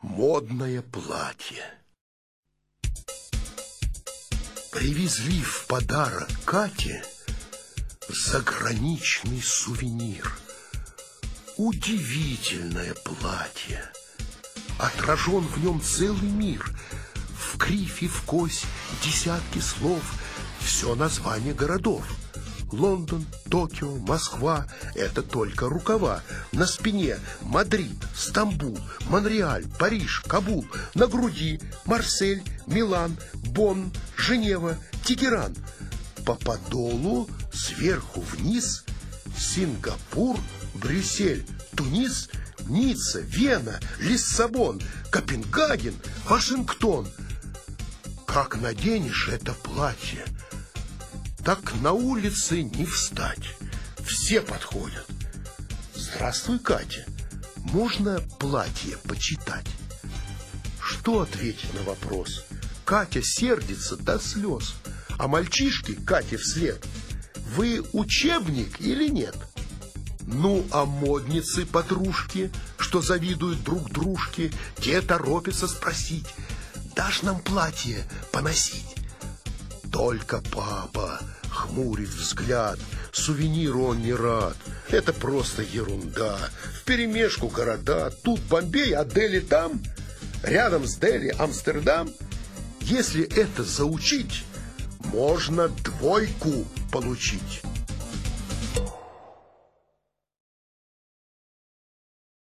Модное платье. Привезли в подарок Кате заграничный сувенир. Удивительное платье. Отражен в нем целый мир. В кривь и в кось десятки слов. Все название городов. Лондон, Токио, Москва — это только рукава. На спине Мадрид, Стамбул, Монреаль, Париж, Кабул. На груди Марсель, Милан, Бонн, Женева, Тегеран. По подолу сверху вниз Сингапур, Брюссель, Тунис, Ницца, Вена, Лиссабон, Копенгаген, Вашингтон. Как наденешь это платье, так на улице не встать. Все подходят. Здравствуй, Катя. Можно платье почитать? Что ответить на вопрос? Катя сердится до слез. А мальчишки Кате вслед: вы учебник или нет? Ну, а модницы-подружки, что завидуют друг дружке, те торопятся спросить: дашь нам платье поносить? Только папа хмурит взгляд, сувениру он не рад. Это просто ерунда. Вперемешку города. Тут Бомбей, а Дели там. Рядом с Дели Амстердам. Если это заучить, можно 2 получить.